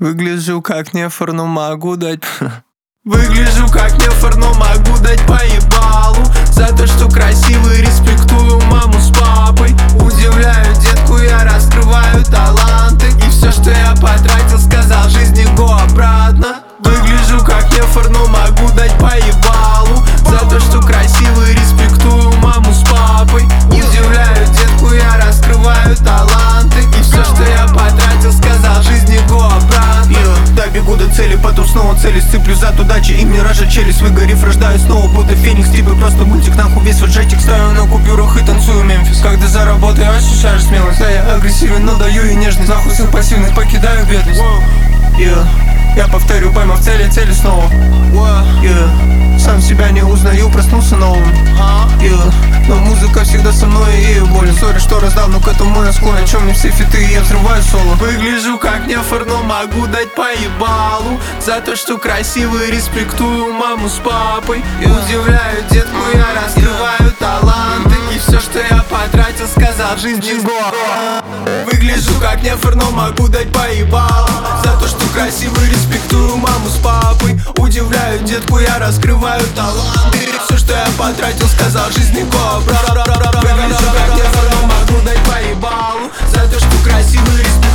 Выгляжу как нефор, но могу дать. Выгляжу как нефор, но могу дать по ебалу. За то, что красивый, респектую маму с папой. Удивляю детку, я раскрываю таланты. И все, что я потратил, сказал жизни го обратно. Выгляжу как нефор, но могу дать по ебалу. За то, что красивый, респектую маму с папой. Удивляю детку, я раскрываю таланты. И все, что я потратил, сказал жизни го обратно. Да, бегу до цели, потом снова целюсь. Цеплю за удачи и мне рожа челюсть. Выгорев, рождаюсь снова, будто феникс. Типа просто мультик, нахуй весь вот джетик. Ставлю на купюрах и танцую Мемфис. Когда заработаю, ощущаешь смелость. Да, я агрессивен, но даю и нежность. Нахуй сын пассивных, покидаю бедность. Я повторю, поймав цели снова. Сам себя не узнаю, проснулся новым. Но музыка всегда со мной, и ей болен. Сори, что раздал, но к этому я склонен. Чем мне все фиты, я взрываю соло. Выгляжу как нефор, но могу дать по ебалу. За то, что красивый, респектую маму с папой. Удивляю детку, я раскрываю таланты. И все, что я потратил, сказал жизни го. Выгляжу как нефор, но могу дать по ебалу. За то, что красивый, респектую маму с папой. Удивляю детку, я раскрываю таланты. Все, что я потратил, сказал жизни го. Выгляжу как нефор, но могу дать по ебалу. За то, что красивый, респектую